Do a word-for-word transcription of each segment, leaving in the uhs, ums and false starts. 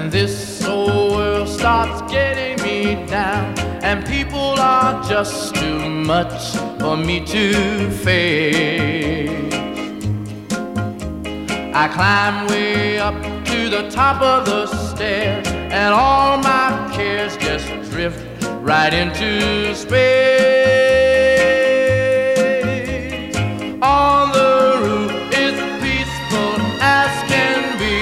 this old world starts getting me down, and people are just too much for me to face. I climb way up to the top of the stairs, and all my cares just drift right into space. On the roof it's peaceful as can be,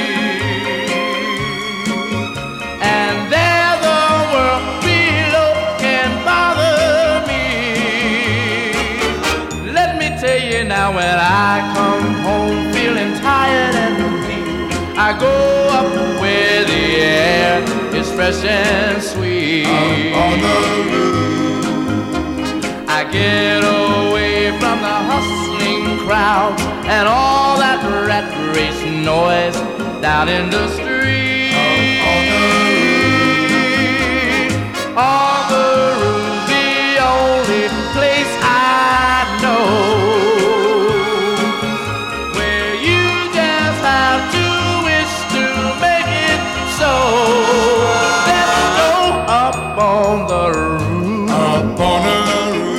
and there the world below can bother me. Let me tell you now, when I come home feeling tired and weak, I go up where the air is fresh and sweet. Up on the roof, I get away from the hustling crowd and all that rat race noise down in the street. up on the roof, On the roof, the only place I know where you just have to wish to make it so. Let's go up on the roof. up on the roof.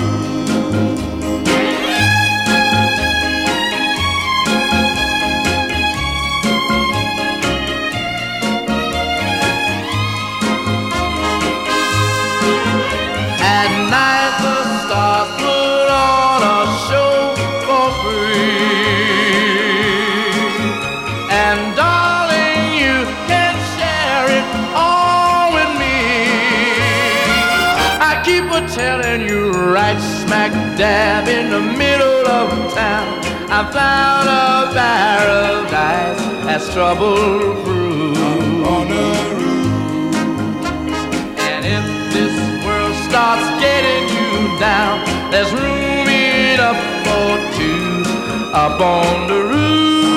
At night the stars put on a show for free, and darling, you can share it all with me. I keep a telling you, right smack dab in the middle of town, I found a paradise that's trouble-proof. On the roof, And if this world starts getting you down, there's room enough for two up on the roof.